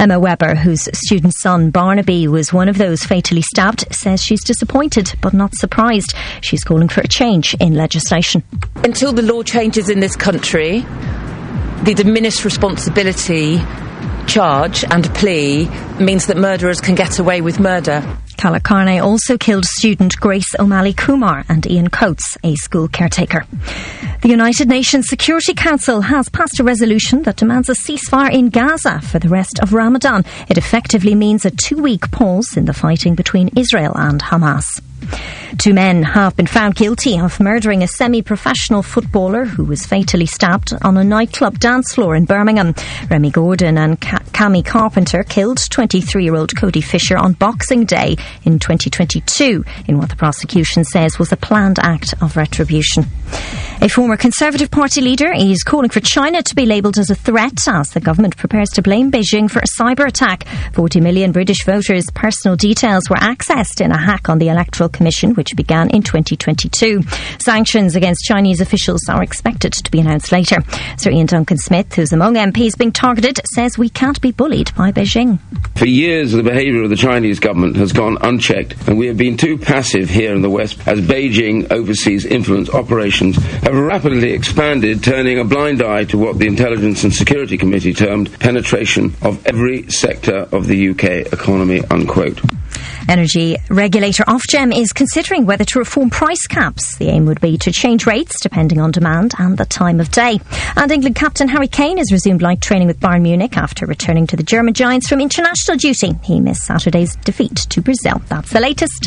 Emma Webber, whose student son Barnaby was one of those fatally stabbed, says she's disappointed but not surprised. She's calling for a change in legislation. Until the law changes in this country, the diminished responsibility charge and plea means that murderers can get away with murder. Calacarne also killed student Grace O'Malley Kumar and Ian Coates, a school caretaker. The United Nations Security Council has passed a resolution that demands a ceasefire in Gaza for the rest of Ramadan. It effectively means a 2-week pause in the fighting between Israel and Hamas. 2 men have been found guilty of murdering a semi-professional footballer who was fatally stabbed on a nightclub dance floor in Birmingham. Remy Gordon and Cammy Carpenter killed 23-year-old Cody Fisher on Boxing Day in 2022 in what the prosecution says was a planned act of retribution. A former Conservative Party leader is calling for China to be labelled as a threat as the government prepares to blame Beijing for a cyber attack. 40 million British voters' personal details were accessed in a hack on the Electoral Commission, which began in 2022. Sanctions against Chinese officials are expected to be announced later. Sir Ian Duncan-Smith, who's among MPs being targeted, says we can't be bullied by Beijing. For years, the behaviour of the Chinese government has gone unchecked, and we have been too passive here in the West as Beijing overseas influence operations have rapidly expanded, turning a blind eye to what the Intelligence and Security Committee termed penetration of every sector of the UK economy, unquote. Energy regulator Ofgem is considering whether to reform price caps. The aim would be to change rates depending on demand and the time of day. And England captain Harry Kane has resumed light training with Bayern Munich after returning to the German Giants from international duty. He missed Saturday's defeat to Brazil. That's the latest.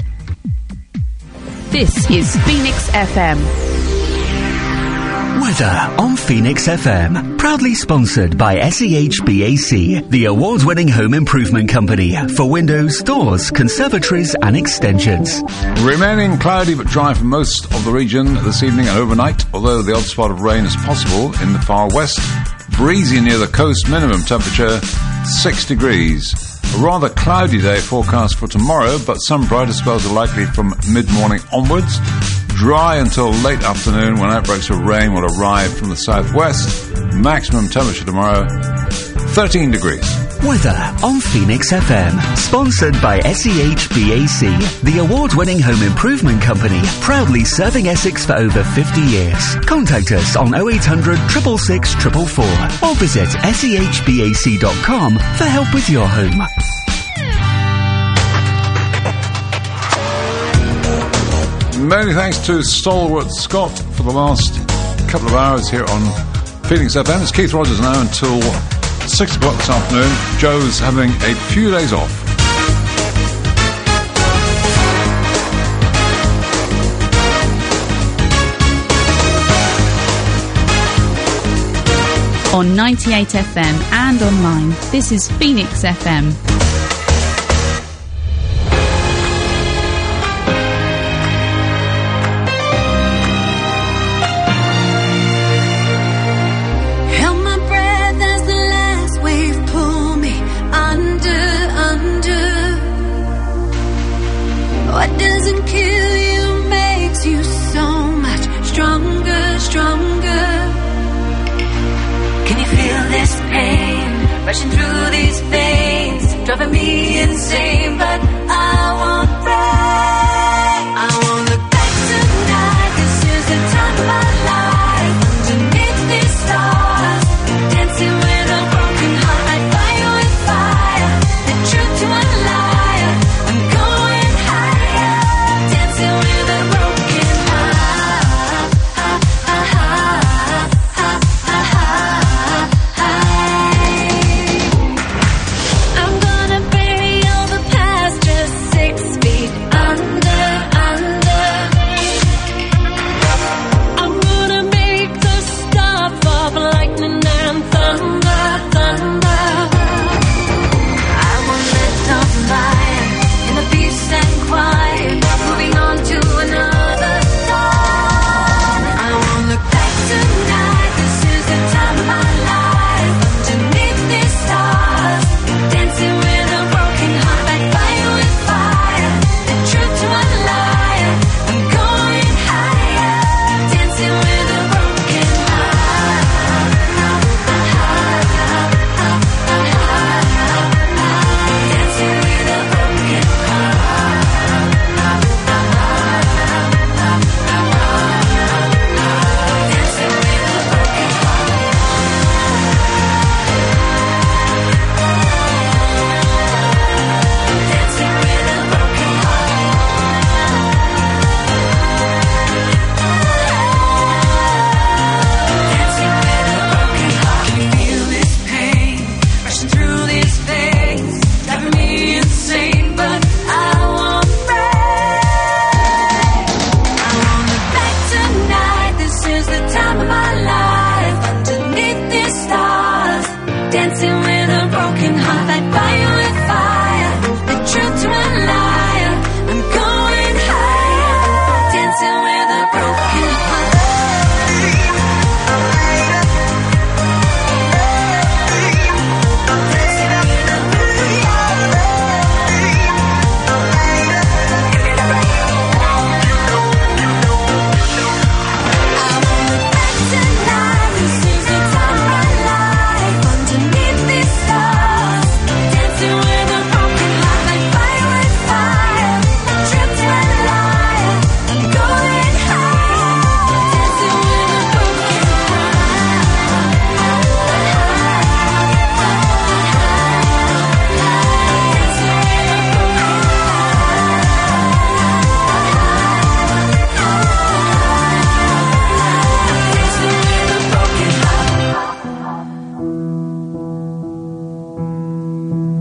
This is Phoenix FM. Weather on Phoenix FM. Proudly sponsored by SEHBAC, the award-winning home improvement company for windows, doors, conservatories and extensions. Remaining cloudy but dry for most of the region this evening and overnight, although the odd spot of rain is possible in the far west. Breezy near the coast, minimum temperature 6 degrees. A rather cloudy day forecast for tomorrow, but some brighter spells are likely from mid-morning onwards. Dry until late afternoon when outbreaks of rain will arrive from the southwest. Maximum temperature tomorrow 13 degrees. Weather on Phoenix FM. Sponsored by SEHBAC, the award-winning home improvement company, proudly serving Essex for over 50 years. Contact us on 0800 666 444 or visit sehbac.com for help with your home. Many thanks to Stalwart Scott for the last couple of hours here on Phoenix FM. It's Keith Rogers now until 6 o'clock this afternoon. Joe's having a few days off. On 98 FM and online, this is Phoenix FM. Rushing through these veins, driving me insane, but I won't break. I won't look back tonight. This is the time of my life. Underneath these stars, dancing with a broken heart. I fight with fire, the truth to a liar. I'm going higher, dancing with a broken heart. I'm gonna bury all the past.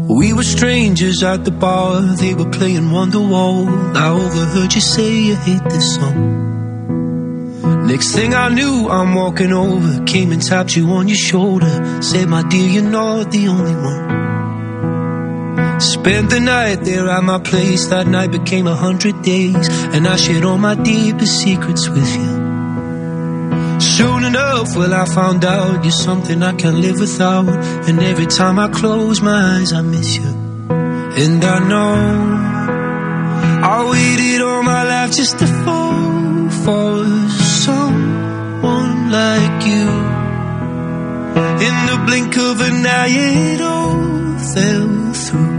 We were strangers at the bar, they were playing Wonderwall. I overheard you say you hate this song. Next thing I knew, I'm walking over, came and tapped you on your shoulder, said, my dear, you're not the only one. Spent the night there at my place, that night became 100 days, and I shared all my deepest secrets with you. Soon enough, well, I found out you're something I can't live without, and every time I close my eyes, I miss you. And I know I waited all my life just to fall for someone like you. In the blink of an eye, it all fell through.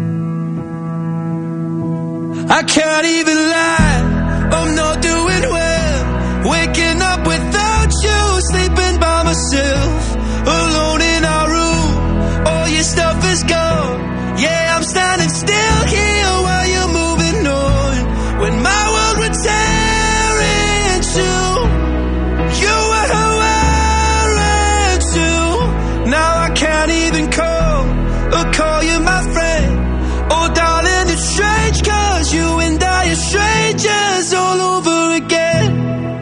I can't even lie, I'm not doing well. Waking up without you, sleeping by myself, alone in our room. All your stuff is gone. Yeah, I'm standing still here while you're moving on. When my world would tear in two, you were wearing too. Now I can't even call you my friend. Oh darling, it's strange, 'cause you and I are strangers all over again.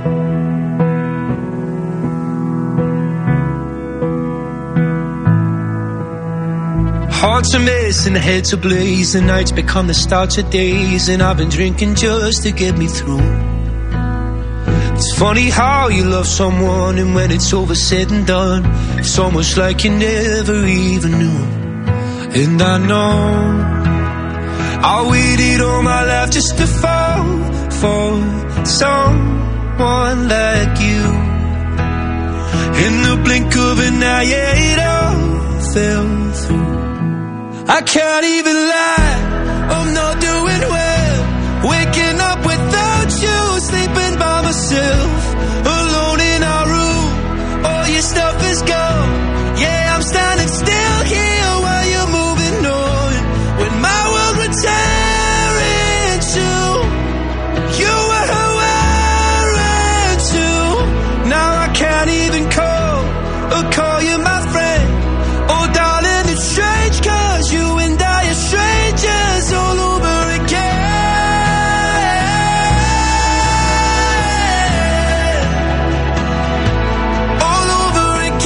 Hearts are missing, heads ablaze, the nights become the starts of days, and I've been drinking just to get me through. It's funny how you love someone, and when it's over said and done, it's almost like you never even knew. And I know I waited all my life just to fall for someone like you. In the blink of an eye, it all fell through. I can't even lie, I'm not doing well. Waking up without you, sleeping by myself, alone in our room. All your stuff is gone. Yeah, I'm standing still here while you're moving on. When my world would tear in two, you were wearing too. Now I can't even call you my friend. Oh darling, it's strange, 'cause you and I are strangers all over again. All over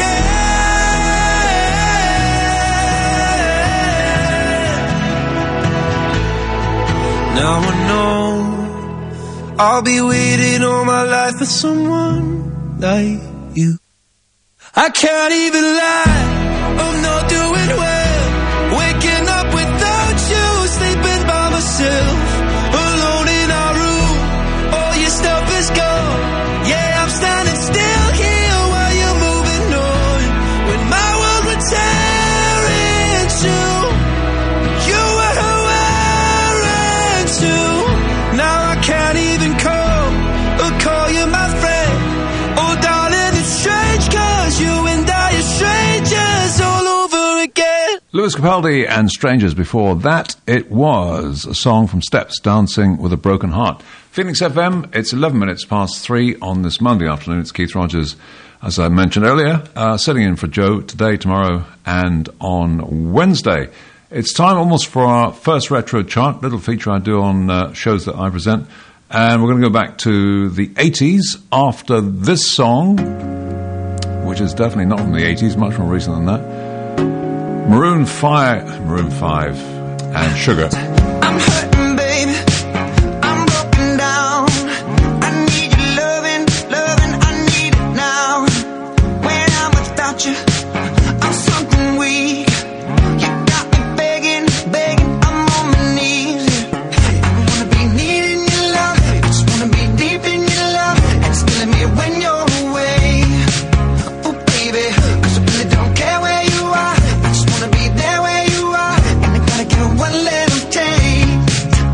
again. Now I know I'll be waiting all my life for someone like you. I can't even lie, I'm not doing well. Waking up without you, sleeping by myself, alone in our room. All your stuff is gone. Yeah, I'm standing still here while you're moving on. When my world would tear in two, you were wearing too. Now I can't even call you my friend. Oh darling, it's strange, 'cause you and I are strangers all over again. Lewis Capaldi and Strangers. Before that, it was a song from Steps, Dancing with a Broken Heart. Phoenix FM, it's 11 minutes past 3 on this Monday afternoon. It's Keith Rogers, as I mentioned earlier, sitting in for Joe today, tomorrow, and on Wednesday. It's time almost for our first retro chart, little feature I do on shows that I present. And we're going to go back to the 80s after this song, which is definitely not from the 80s, much more recent than that. Maroon 5 and Sugar. I'm hurting, baby. I'm broken down. I need your loving, I need it now. When I'm without you, I'm something weak. You got me begging, I'm on my knees. I wanna be needing your love, I just wanna be deep in your love, and it's killing me when you're away. Oh baby, 'cause I really don't care where you are, I just wanna be there where you are, and I gotta get one little taste.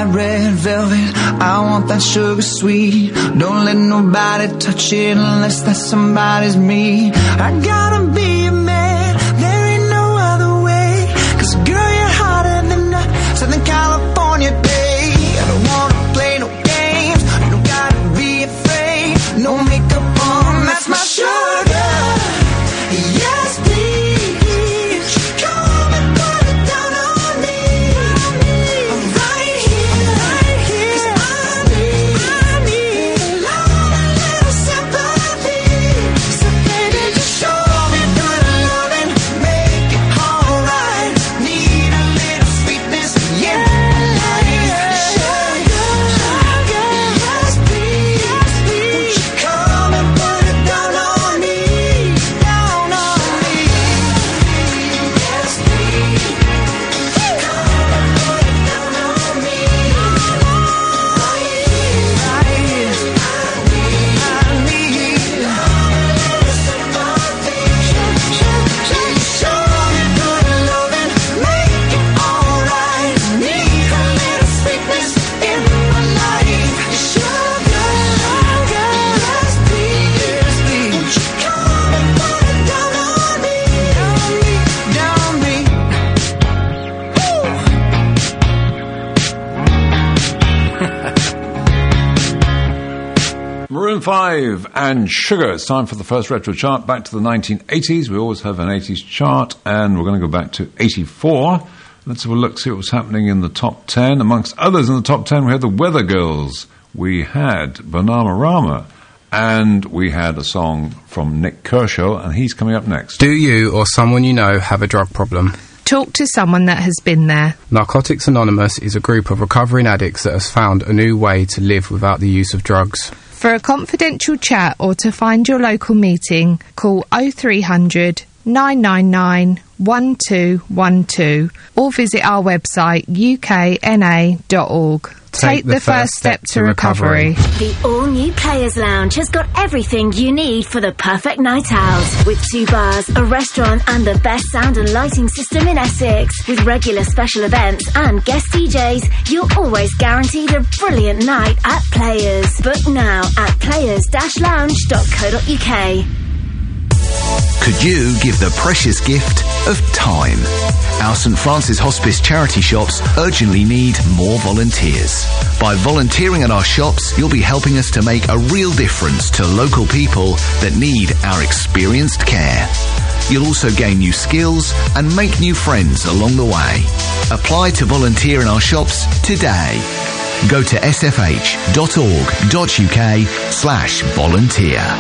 that red velvet, I want that sugar sweet. Don't let nobody touch it unless that somebody's me. I gotta be a man, there ain't no other way. 'Cause girl, you're hotter than a Southern California day. I don't wanna play no games, you don't gotta be afraid. No makeup on, that's my sugar. Yes, please, come and put it down on me. I'm right here, 'cause I need a little sympathy. So baby, just show me good loving, make it alright. Need a little sweetness, yeah. Sugar, yes please, won't you come and put it down on me, down on me. Yes please, come and put it down on me. Right here, I need a little sympathy. Show me good loving, make it alright. Need a little sweetness in my life. Sugar, yes please, won't you come and put it down on me, down me. Maroon 5 and Sugar. It's time for the first retro chart. Back to the 1980s. We always have an 80s chart, and we're going to go back to 84. Let's have a look, see what was happening in the top 10. Amongst others in the top 10, we had the Weather Girls. We had Bananarama. And we had a song from Nick Kershaw, and he's coming up next. Do you or someone you know have a drug problem? Talk to someone that has been there. Narcotics Anonymous is a group of recovering addicts that has found a new way to live without the use of drugs. For a confidential chat or to find your local meeting, call 0300 999 1212 or visit our website ukna.org. Take the first step to recovery. The all-new Players Lounge has got everything you need for the perfect night out. With 2 bars, a restaurant and the best sound and lighting system in Essex. With regular special events and guest DJs, you're always guaranteed a brilliant night at Players. Book now at players-lounge.co.uk. Could you give the precious gift of time? Our St Francis Hospice charity shops urgently need more volunteers. By volunteering at our shops, you'll be helping us to make a real difference to local people that need our experienced care. You'll also gain new skills and make new friends along the way. Apply to volunteer in our shops today. Go to sfh.org.uk/volunteer.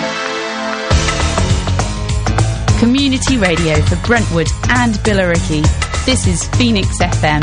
Community radio for Brentwood and Billericay. This is Phoenix FM.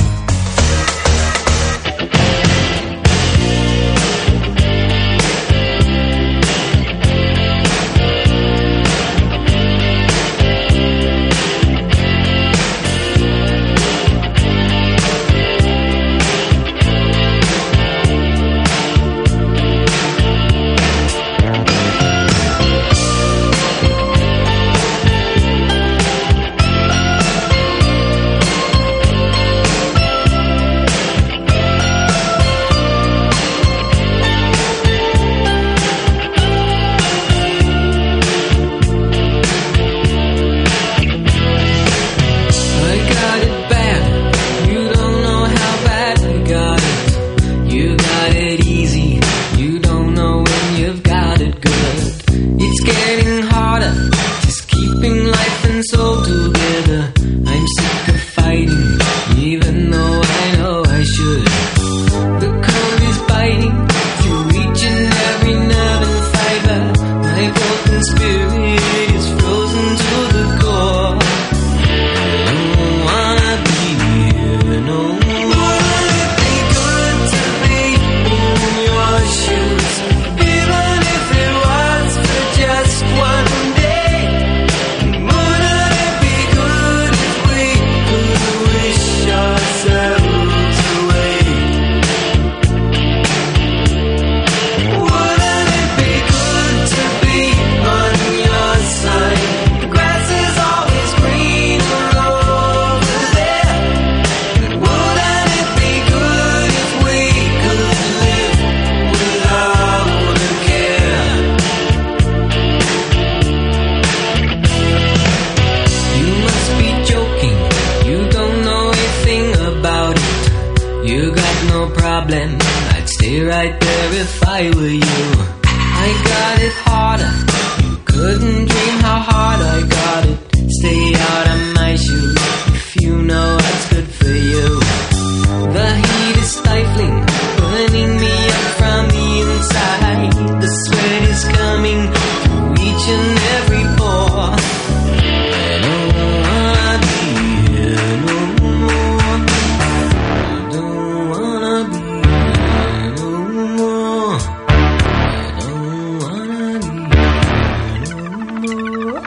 I were you. I got it harder. Couldn't dream how hard I got it. Stay out of my shoes if you know what's good for you. The heat is stifling, burning me up from the inside. The sweat is coming through each and every pore. I don't wanna be here no more. I don't wanna be here no more. I don't wanna be here no more.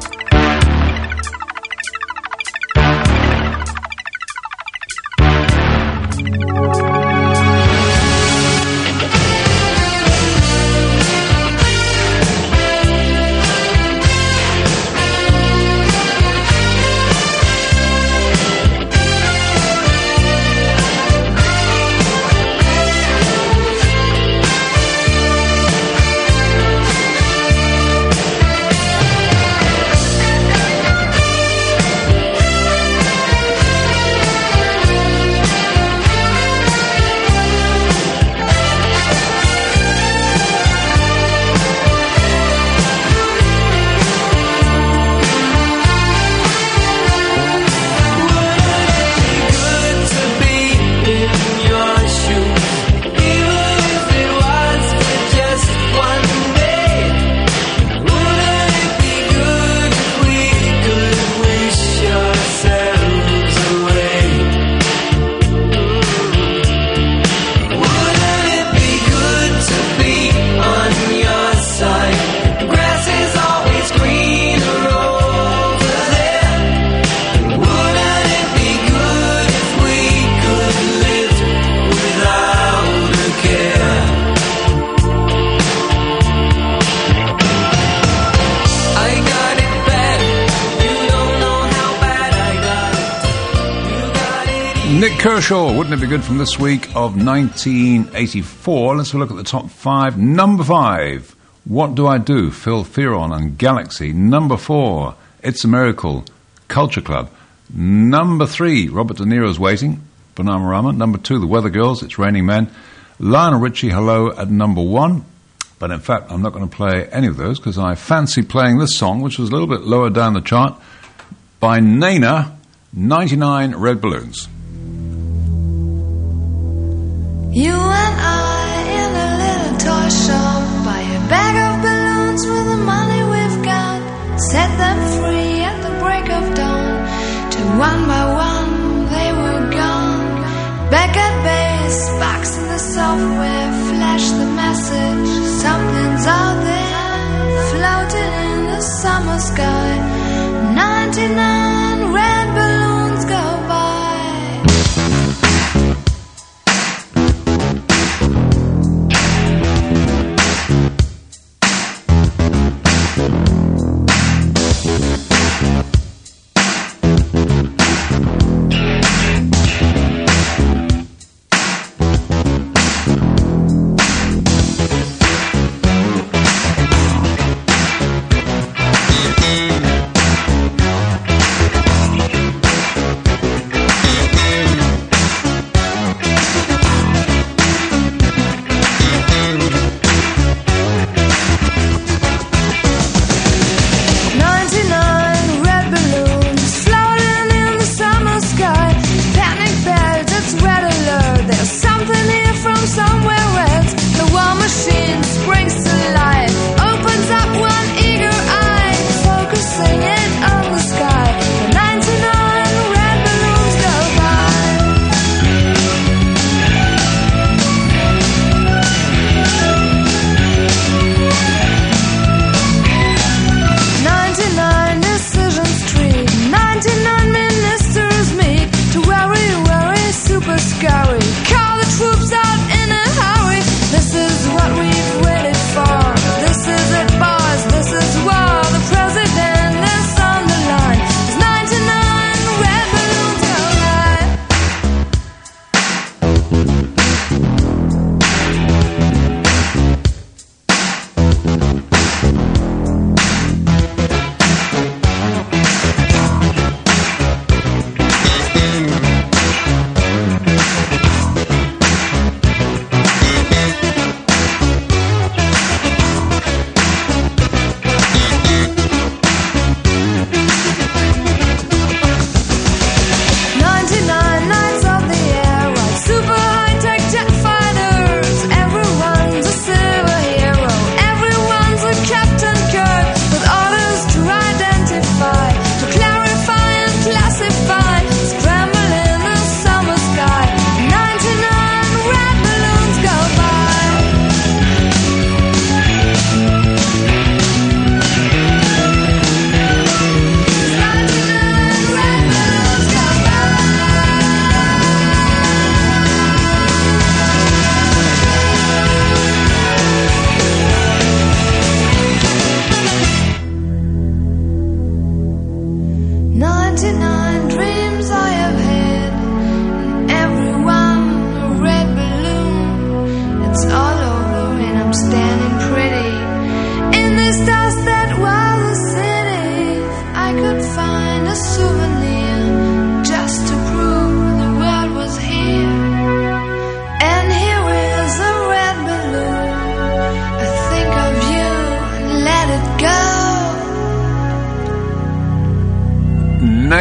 Nick Kershaw, wouldn't it be good, from this week of 1984. Let's have a look at the top 5. Number 5, What Do I Do? Phil Fearon and Galaxy. Number 4, It's a Miracle, Culture Club. Number 3, Robert De Niro's Waiting, Bananarama. Number 2, The Weather Girls, It's Raining Men. Lionel Richie, Hello, at number 1. But in fact, I'm not going to play any of those because I fancy playing this song, which was a little bit lower down the chart, by Nena, 99 Red Balloons. You and I in a little toy shop, buy a bag of balloons with the money we've got, set them free at the break of dawn, till one by one they were gone. Back at base, box in the software, flash the message, something's out there, floating in the summer sky, 99 red balloons go by.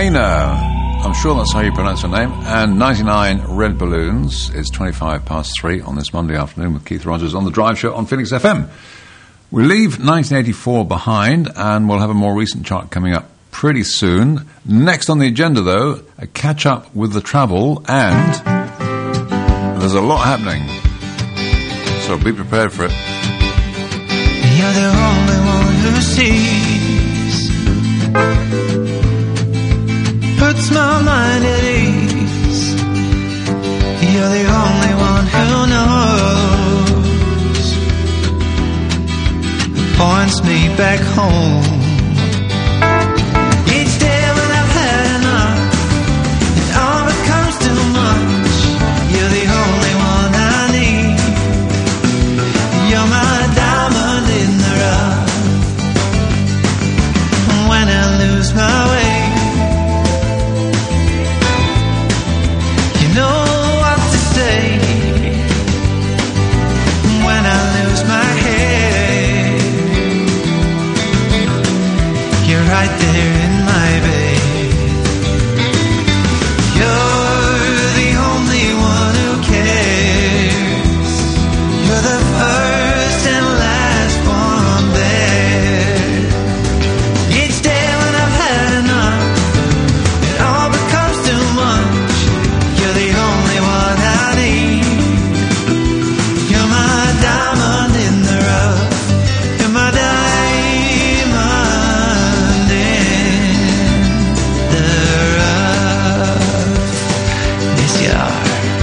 Dana. I'm sure that's how you pronounce her name. And 99 Red Balloons is 25 past 3 on this Monday afternoon with Keith Rogers on The Drive Show on Phoenix FM. We leave 1984 behind, and we'll have a more recent chart coming up pretty soon. Next on the agenda, though, a catch-up with the travel, and there's a lot happening. So be prepared for it. You're the only one who sees, puts my mind at ease. You're the only one who knows, who points me back home. Each day when I've had enough, it all becomes too much. You're the only one I need. You're my diamond in the rough. When I lose my way, you know what to say. When I lose my head, you're right there in my bed. You're the only one who cares. You're the first and last one there. Each day when I've had enough, it all becomes too much. You're the only one I need. You're my diamond in the rough. You're my diamond in the rough. Yes, you are.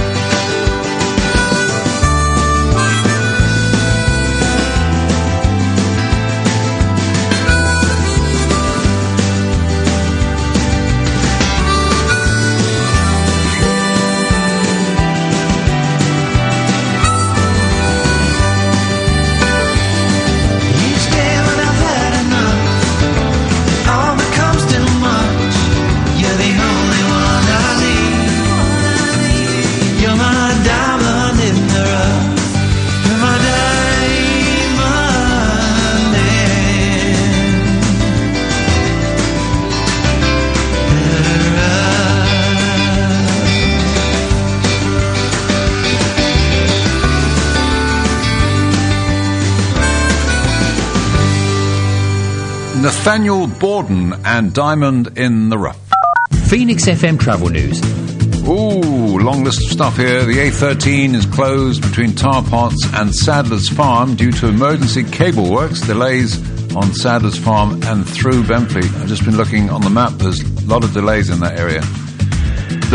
Each day when I've had enough, it all becomes too much. You're the only one I need. You're my diamond in the rough. You're my diamond in the Nathaniel Borden and Diamond in the Rough. Phoenix FM Travel News. Ooh, long list of stuff here. The A13 is closed between Tar Pots and Sadler's Farm due to emergency cable works. Delays on Sadler's Farm and through Benfleet. I've just been looking on the map. There's a lot of delays in that area. The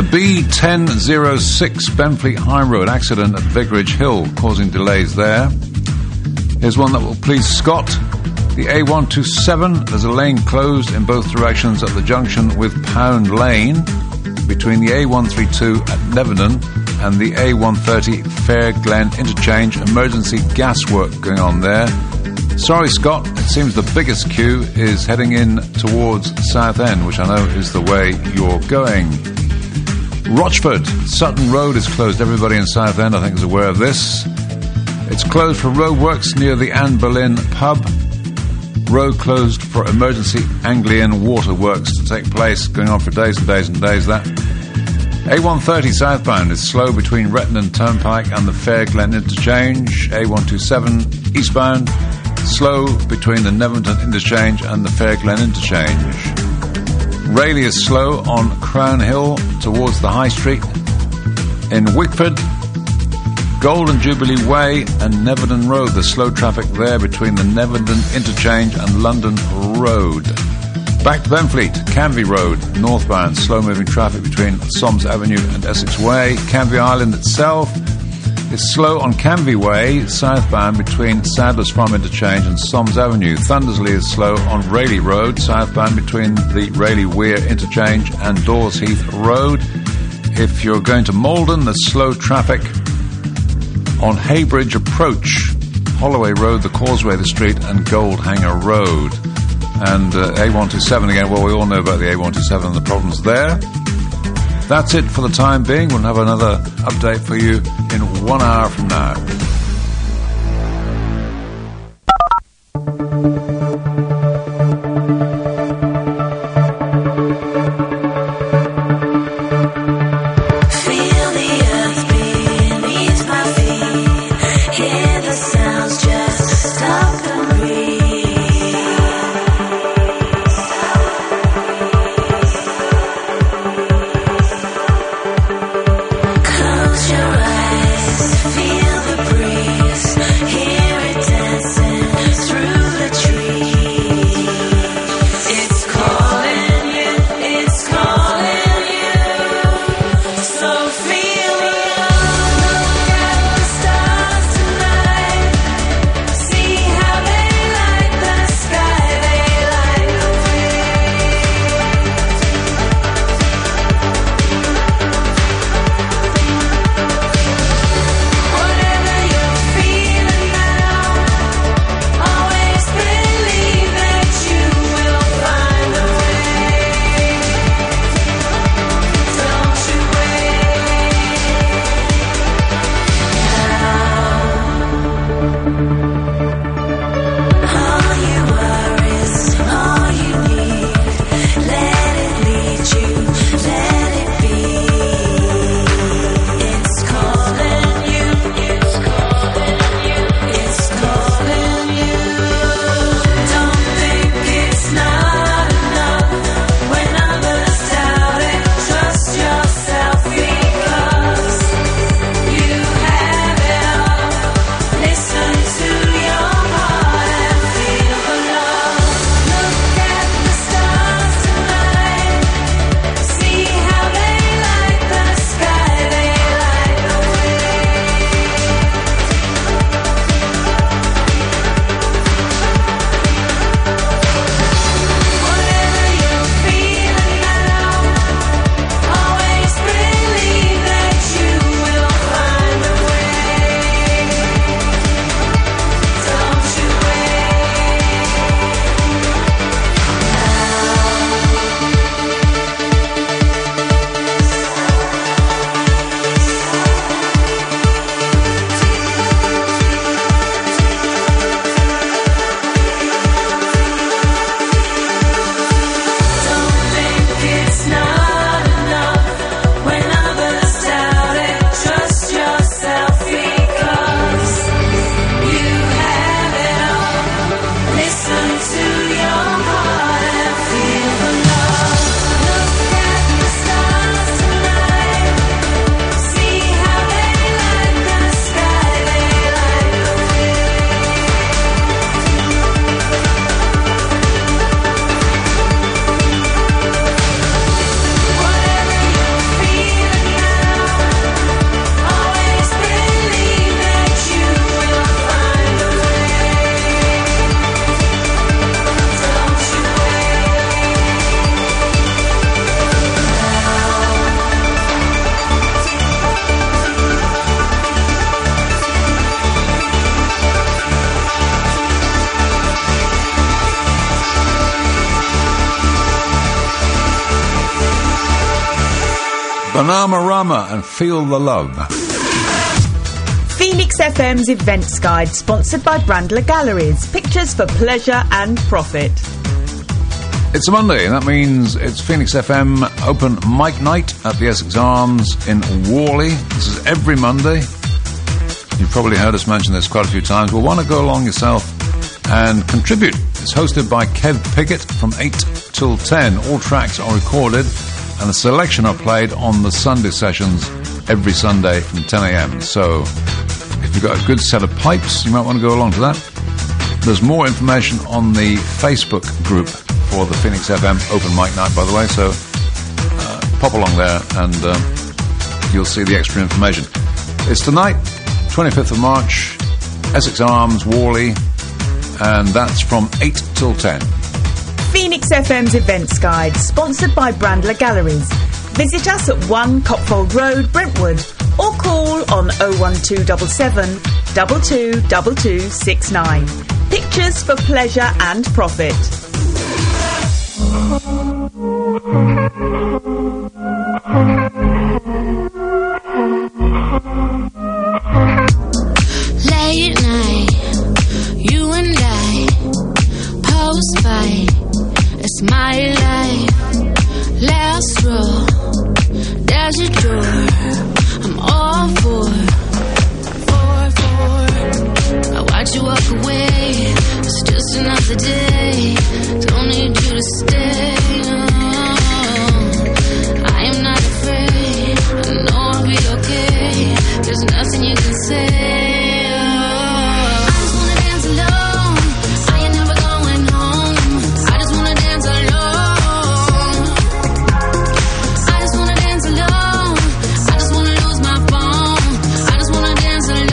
B1006 Benfleet High Road accident at Vicarage Hill causing delays there. Here's one that will please Scott. The A127, there's a lane closed in both directions at the junction with Pound Lane between the A132 at Neverton and the A130 Fair Glen interchange. Emergency gas work going on there. Sorry, Scott, it seems the biggest queue is heading in towards Southend, which I know is the way you're going. Rochford, Sutton Road is closed. Everybody in Southend, I think, is aware of this. It's closed for roadworks near the Anne Boleyn pub. Road closed for emergency Anglian waterworks to take place, going on for days and days and days. That A130 southbound is slow between Retton and Turnpike and the Fair Glen interchange. A127 eastbound, slow between the Neverton interchange and the Fair Glen interchange. Rayleigh is slow on Crown Hill towards the High Street. In Wickford, Golden Jubilee Way and Neverton Road, there's slow traffic there between the Neverton interchange and London Road. Back to Benfleet, Canvey Road, northbound, slow-moving traffic between Soms Avenue and Essex Way. Canvey Island itself is slow on Canvey Way, southbound between Sadler's Farm interchange and Soms Avenue. Thundersley is slow on Rayleigh Road, southbound between the Rayleigh-Weir interchange and Dawes Heath Road. If you're going to Malden, there's slow traffic on Haybridge Approach, Holloway Road, the Causeway, the Street and Goldhanger Road. And A127 again, well, we all know about the A127 and the problems there. That's it for the time being. We'll have another update for you in 1 hour from now. Bananarama and Feel the Love. Phoenix FM's Events Guide, sponsored by Brandler Galleries. Pictures for pleasure and profit. It's a Monday, and that means it's Phoenix FM Open Mic Night at the Essex Arms in Whalley. This is every Monday. You've probably heard us mention this quite a few times. We'll want to go along yourself and contribute. It's hosted by Kev Piggott from 8 till 10. All tracks are recorded, and a selection are played on the Sunday sessions every Sunday from 10 a.m. So if you've got a good set of pipes, you might want to go along to that. There's more information on the Facebook group for the Phoenix FM Open Mic Night, by the way, so pop along there and you'll see the extra information. It's tonight, 25th of March, Essex Arms, Whalley, and that's from 8 till 10. Phoenix FM's Events Guide, sponsored by Brandler Galleries. Visit us at 1 Copfold Road, Brentwood, or call on 01277 222269. Pictures for pleasure and profit. Late night, you and I, post-fight, it's my life. Last row, there's a door, I'm all for. I watch you walk away, it's just another day, don't need you to stay. I am not afraid, I know I'll be okay, there's nothing you can say. I just wanna dance alone, I ain't never going home, I just wanna dance alone. I just wanna dance alone, I just wanna lose my phone, I just wanna dance alone.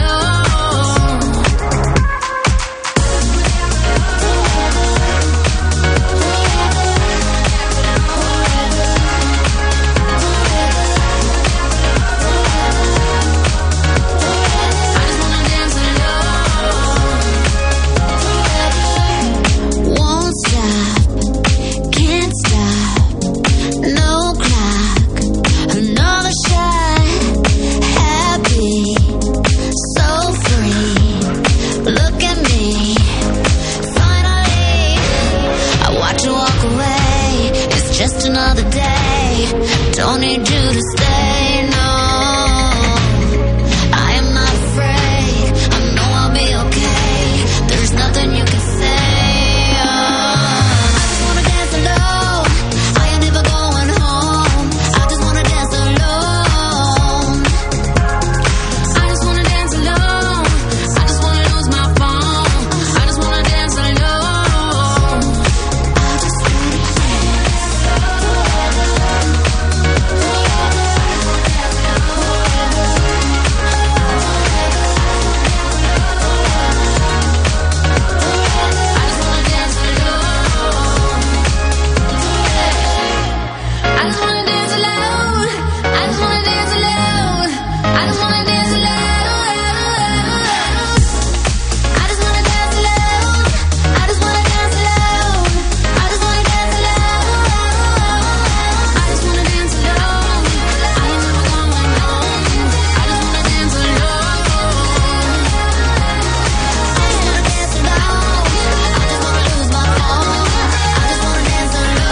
Won't stop, can't stop, no clock, another shot, happy, so free, look at me, finally, I watch you walk away, it's just another day, don't need you to stay, no, I am not afraid, I know I'll be okay, there's nothing you can say. I just wanna dance alone, I ain't never going home, I just wanna dance alone. I just wanna dance alone, I just wanna lose my phone, I just wanna dance alone. I just wanna I just wanna dance alone, I just wanna dance alone, I just wanna dance alone. I just wanna dance alone, I just wanna dance alone, I just wanna dance alone. I just wanna dance alone, I ain't never going home, I just wanna dance alone. I just wanna dance alone, I just wanna lose my phone, I just wanna dance alone.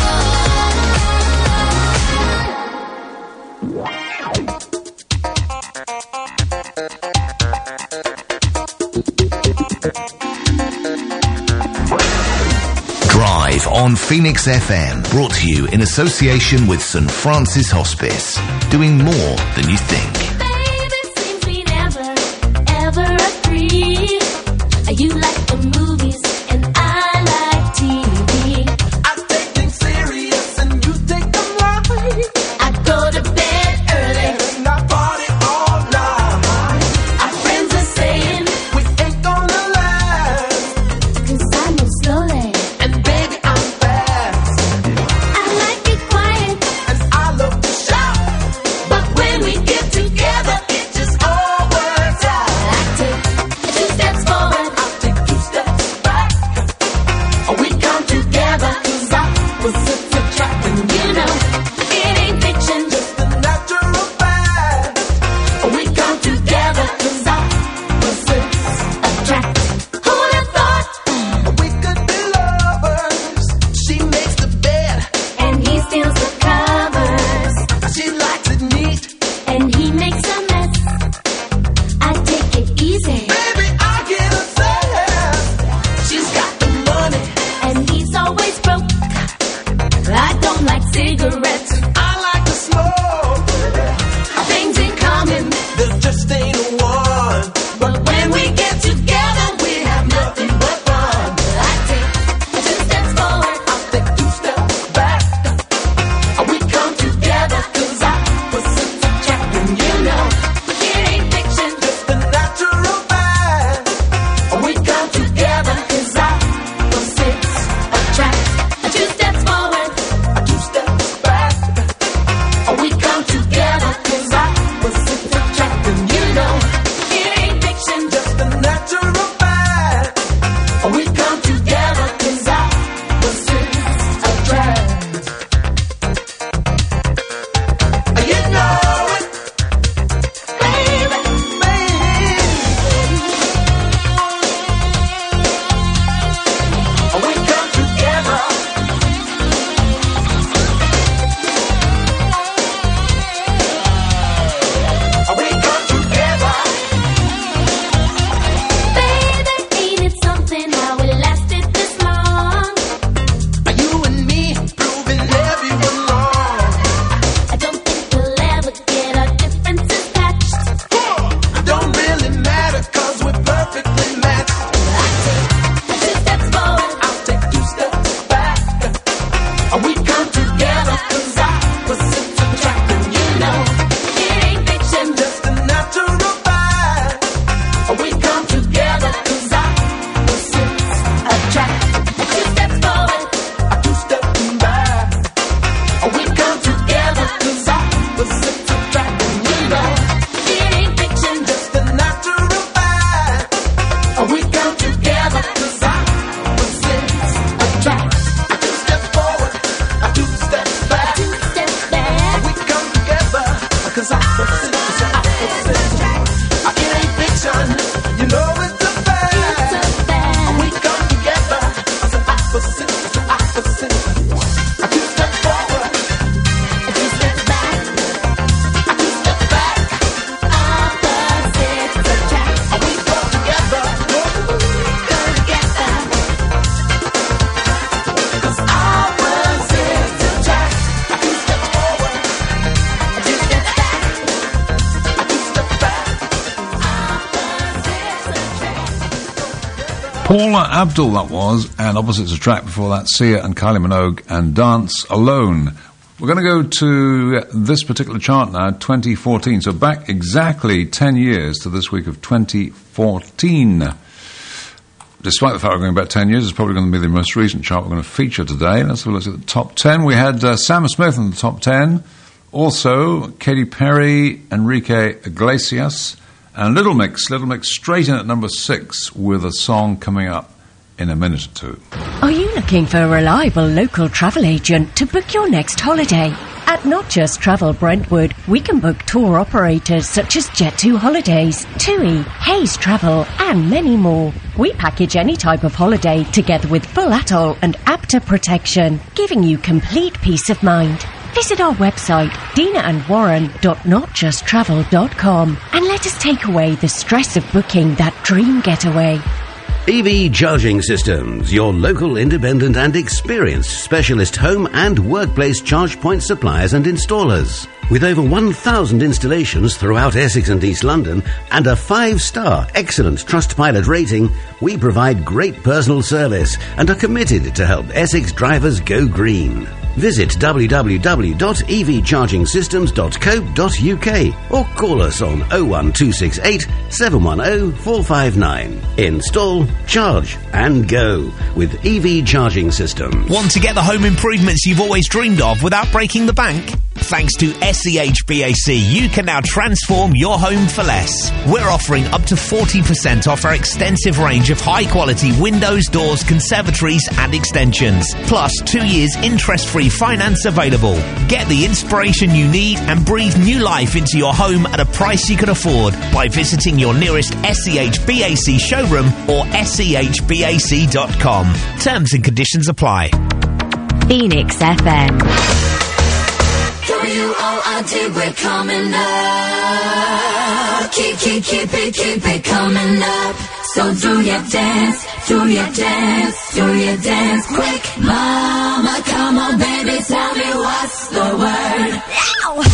Drive on Phoenix FM, brought to you in association with St Francis Hospice, doing more than you think. Seems we never, ever agree. You like the movies and I like TV. I take things serious and you take them right. I go to bed early and I party all night. Our friends are saying we ain't gonna last, 'cause I move slowly and baby I'm fast. I like it quiet and I love to shout, but when we get together it just all works out. I take 2 steps forward, I'll take 2 steps back. Paula Abdul, that was, and opposites a track before that, Sia and Kylie Minogue and Dance Alone. We're going to go to this particular chart now, 2014, so back exactly 10 years to this week of 2014. Despite the fact we're going back 10 years, it's probably going to be the most recent chart we're going to feature today. Let's have a look at the top 10. We had Sam Smith in the top 10, also Katy Perry, Enrique Iglesias, and Little Mix straight in at number 6 with a song coming up in a minute or two. Are you looking for a reliable local travel agent to book your next holiday? At Not Just Travel Brentwood, we can book tour operators such as Jet2 Holidays, TUI, Hayes Travel, and many more. We package any type of holiday together with full atoll and APTA protection, giving you complete peace of mind. Visit our website, dinaandwarren.notjusttravel.com, and let us take away the stress of booking that dream getaway. EV Charging Systems, your local independent and experienced specialist home and workplace charge point suppliers and installers. With over 1,000 installations throughout Essex and East London and a 5-star excellent Trustpilot rating, we provide great personal service and are committed to help Essex drivers go green. Visit www.evchargingsystems.co.uk or call us on 01268 710 459. Install, charge and go with EV Charging Systems. Want to get the home improvements you've always dreamed of without breaking the bank? Thanks to SEHBAC, you can now transform your home for less. We're offering up to 40% off our extensive range of high-quality windows, doors, conservatories and extensions. Plus 2 years interest-free finance available. Get the inspiration you need and breathe new life into your home at a price you can afford by visiting your nearest SEHBAC showroom or SEHBAC.com. Terms and conditions apply. Phoenix FM. WORD, we're coming up. Keep it coming up. So do your dance quick. Mama, come on, baby, tell me what's the word. Ow!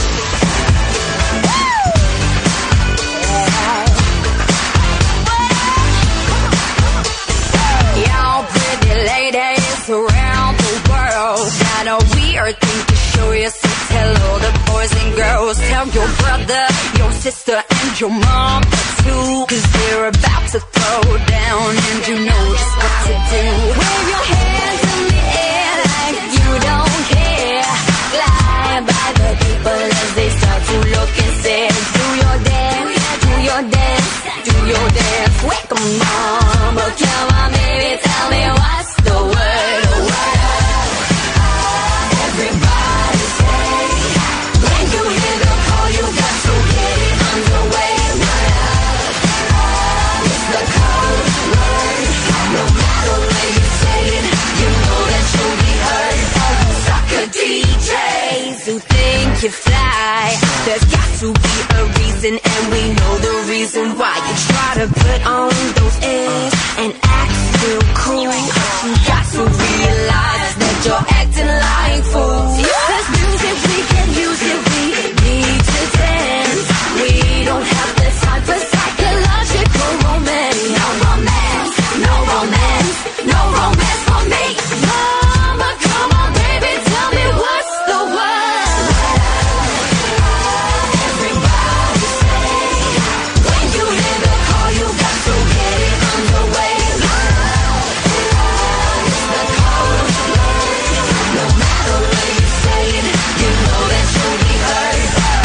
Y'all pretty ladies around the world got a weird thing to show you, so tell all the boys and girls, tell your brother, your sister and your mom too, cause they're about to throw down and you know just what to do. Wave your hands in the air like you don't care. Fly by the people as they start to look and say, do your dance, do your dance, do your dance. Wake 'em mama, come on baby, tell me what's the word. Everybody say, when you hear the call, you got to get it underway. It's the code word. No matter where you say it, you know that you'll be heard. Sucker DJs who think you fly, there's got to be a reason, and we know the reason why. You try to put on those airs and act real cool, but you got to realize that you're acting like fools. There's music, we can use it, we need to dance. We don't have the time for psychological romance. No romance, no romance, no romance for me. Mama, come on baby, tell me what's the word. Everybody say, when you hear the call, you got to get it underway. It's the code word. No matter where you say it, you know that you'll be heard.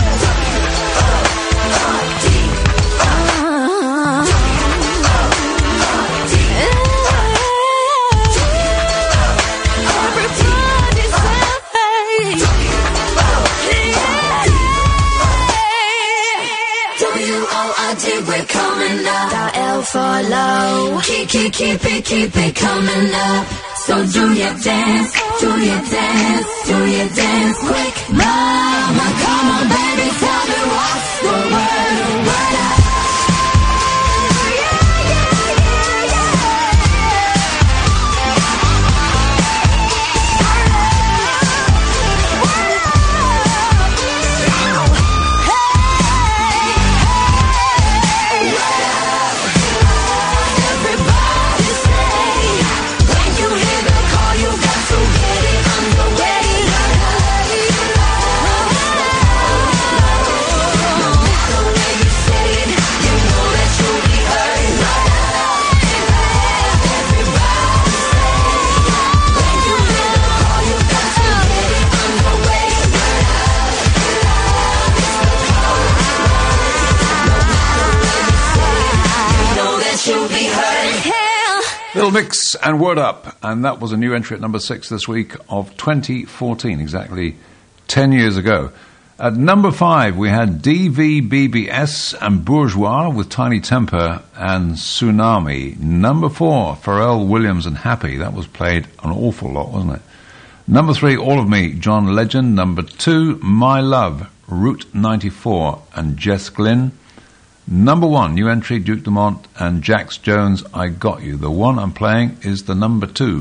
WORD, we're coming up. L for low. Keep it coming up. So do your dance quick. Mama, come on, baby, tell me what's the word. Word up. Everybody say, Little Mix and Word Up, and that was a new entry at number 6 this week of 2014, exactly 10 years ago. At number 5, we had DVBBS and Bourgeois with Tiny Temper and Tsunami. Number 4, Pharrell Williams and Happy. That was played an awful lot, wasn't it? Number 3, All of Me, John Legend. Number 2, My Love, Route 94 and Jess Glynn. Number 1, new entry, Duke Dumont and Jax Jones, I Got You. The one I'm playing is the number 2.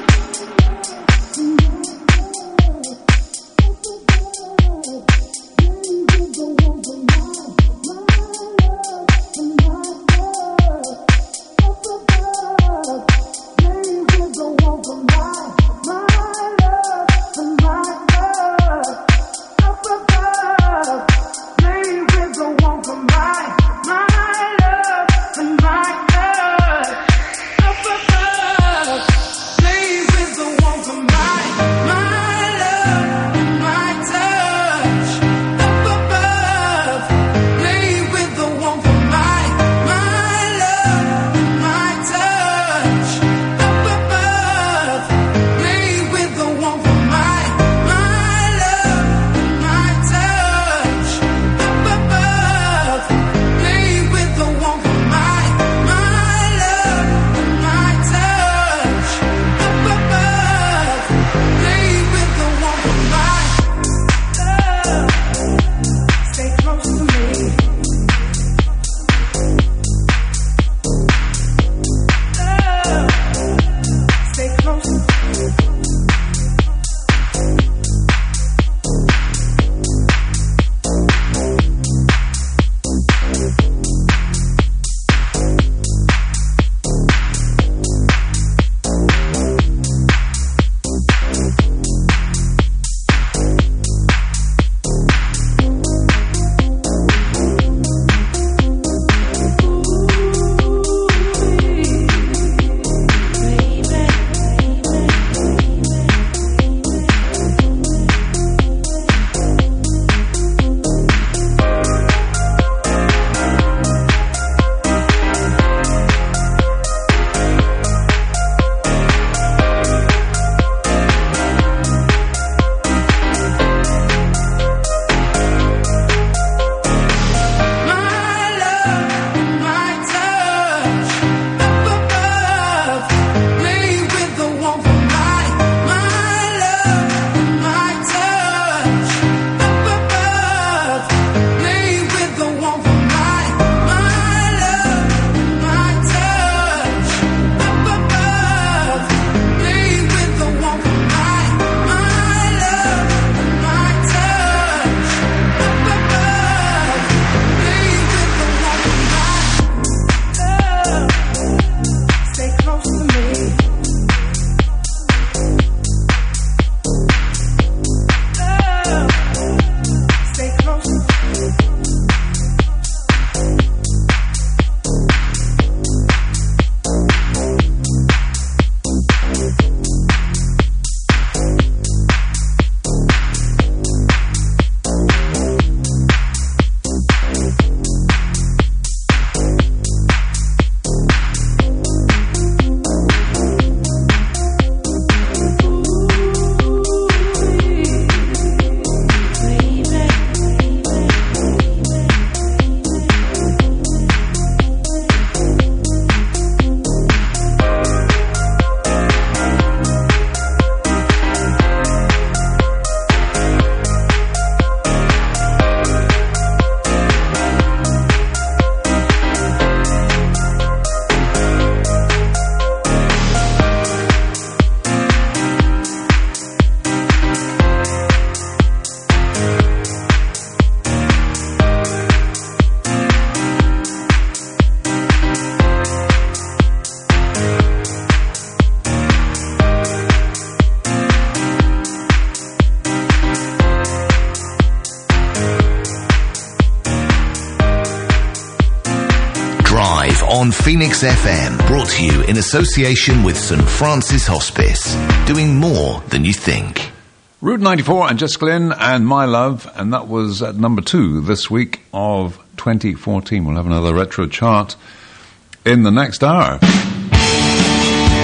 on Phoenix FM, brought to you in association with St Francis Hospice, doing more than you think. Route 94 and Jess Glynn and My Love, and that was at number 2 this week of 2014. We'll have another retro chart in the next hour.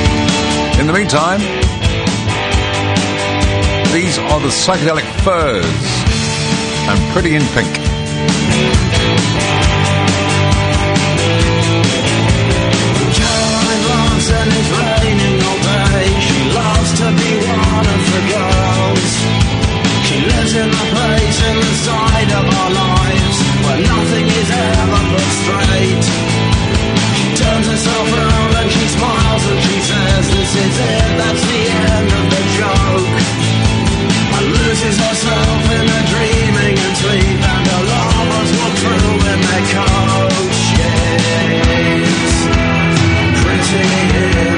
In the meantime, these are the Psychedelic Furs and Pretty in Pink. Caroline loves and it's raining all day. She loves to be one of the girls. She lives in a place in the side of our lives where nothing is ever put straight. She turns herself around and she smiles and she says, this is it, that's the end of the joke. And loses herself in her dreaming and sleep, and her lovers walk through in their coats. Yes, pretty in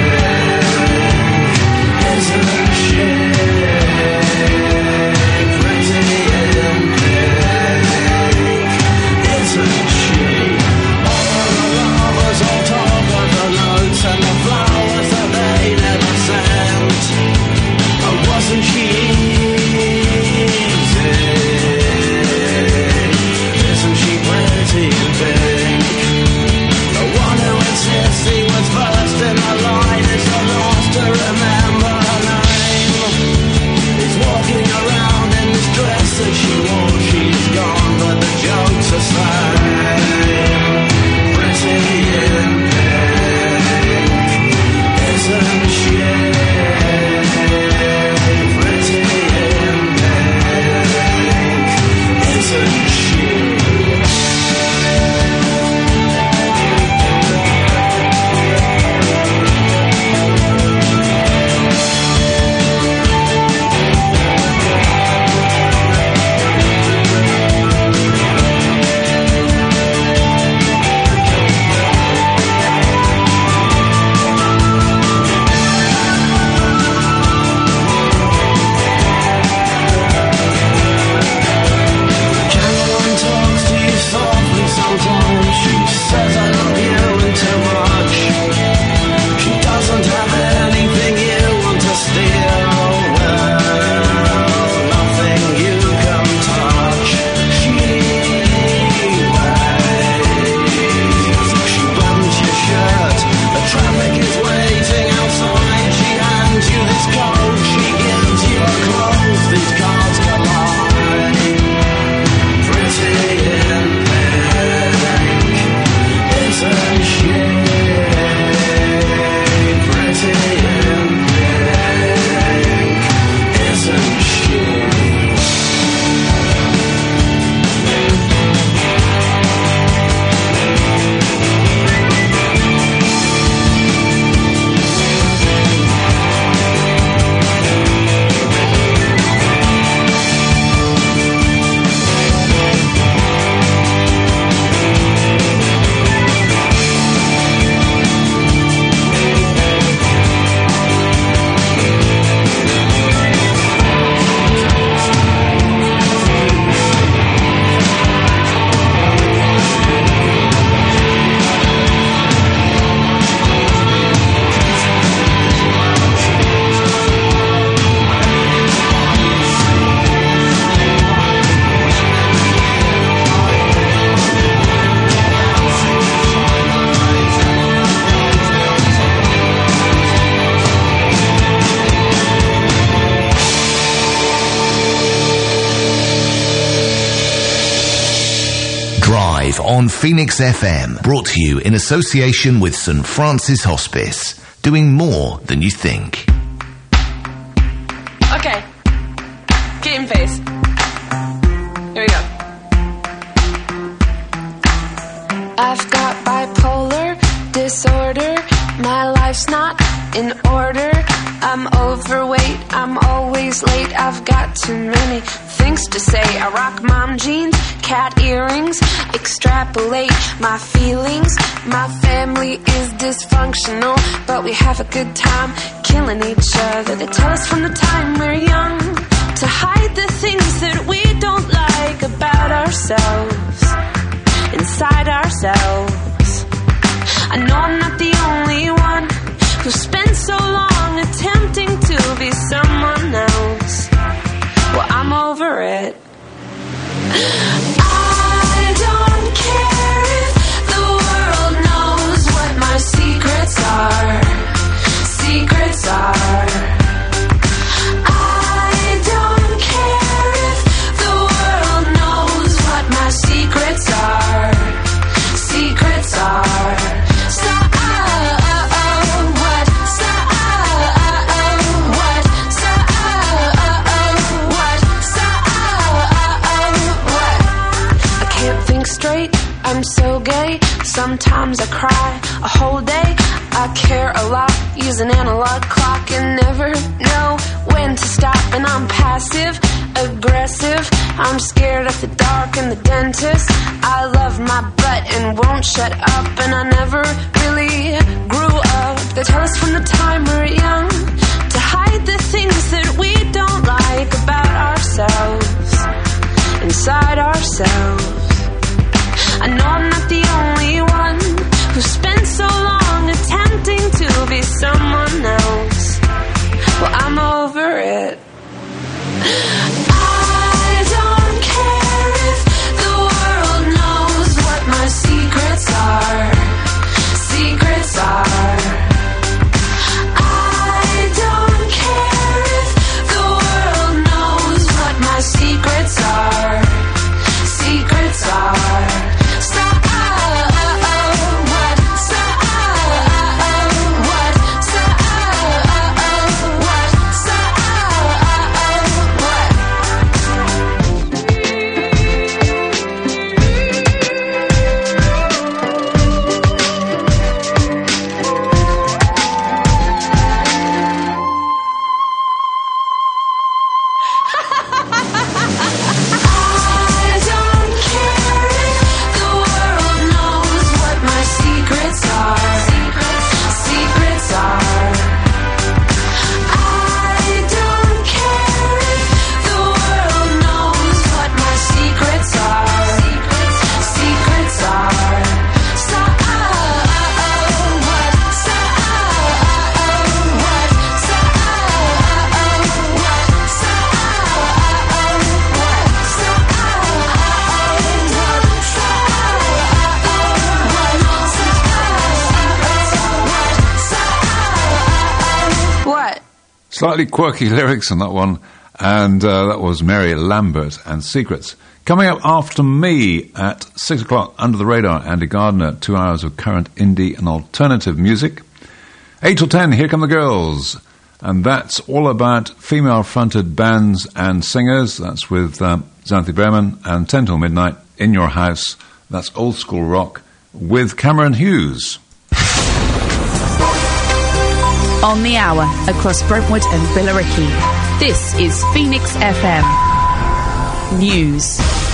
pink, isn't she? Pretty in pink, isn't she? All the lovers all talk of the notes and the flowers that they never sent. Oh, wasn't she easy? Isn't she pretty in pink? The one who insists he was first in the line is the last to remember her name. He's walking around in this dress that she wore. She's gone, but the joke's the same. Pretty in pink, isn't she? Pretty in pink, isn't she? Caroline talks to you softly sometimes. She says I love you and too much. She doesn't have anything you want to steal. Well, nothing you can touch. She waves. She buttons your shirt. The traffic is waiting outside. She hands you this coat. She gives you a clothes. These cards collide. Pretty in pink, isn't she? Pretty in pink, isn't she? Drive on Phoenix FM, brought to you in association with St. Francis Hospice, doing more than you think. Okay. Game face. Here we go. I've got bipolar disorder. My life's not in order. I'm overweight. I'm always late. I've got too many things to say. I rock mom jeans, cat earrings, extrapolate my feelings. My family is dysfunctional, but we have a good time killing each other. They tell us from the time we're young to hide the things that we don't like about ourselves, inside ourselves. I know I'm not the only one who spent so long attempting to be someone else. Well, I'm over it. I don't care if the world knows what my secrets are. Secrets Sometimes I cry a whole day. I care a lot, use an analog clock and never know when to stop. And I'm passive aggressive, I'm scared of the dark and the dentist. I love my butt and won't shut up, and I never really grew up. They tell us from the time we're young to hide the things that we don't like about ourselves, inside ourselves. I know I'm not the only one who spent so long attempting to be someone else. Well, I'm over it. I don't care if the world knows what my secrets are. Secrets are. I don't care if the world knows what my secrets are. Secrets are. Slightly quirky lyrics on that one, and that was Mary Lambert and Secrets. Coming up after me at 6 o'clock, Under the Radar, Andy Gardner, 2 hours of current indie and alternative music. 8 till 10, Here Come the Girls, and that's all about female-fronted bands and singers. That's with Xanthi Bremen, and 10 till midnight, In Your House, that's old school rock, with Cameron Hughes. On the hour, across Brentwood and Billericay, this is Phoenix FM News.